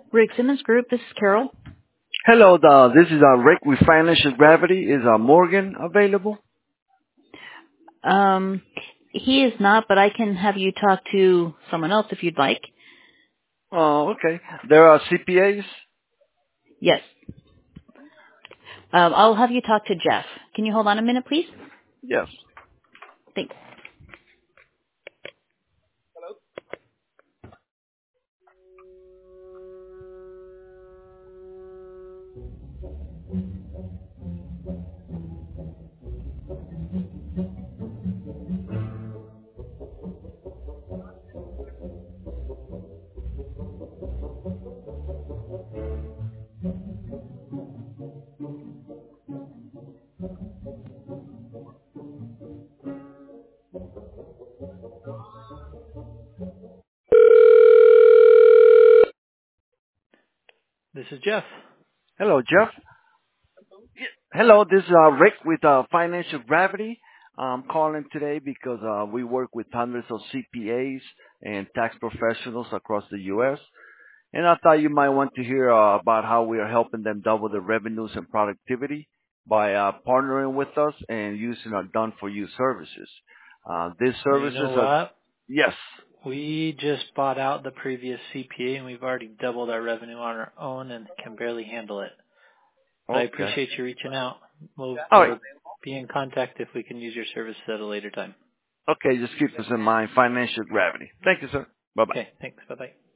Rick Simmons Group, this is Carol. Hello, this is Rick with Financial Gravity. Is Morgan available? Um, he is not, but I can have you talk to someone else if you'd like. Oh, okay. There are CPAs? Yes. I'll have you talk to Jeff. Can you hold on a minute, please? Yes. Thanks. This is Jeff. Hello, Jeff. Hello, this is Rick with Financial Gravity. I'm calling today because we work with hundreds of CPAs and tax professionals across the U.S. And I thought you might want to hear about how we are helping them double their revenues and productivity by partnering with us and using our done-for-you services. These Well, you know services are, what? yes. We just bought out the previous CPA and we've already doubled our revenue on our own and can barely handle it. But I Okay. appreciate you reaching out. We'll, All right. we'll be in contact if we can use your services at a later time. Okay, just keep this in mind. Financial gravity. Thank you, sir. Bye-bye. Okay, thanks. Bye-bye.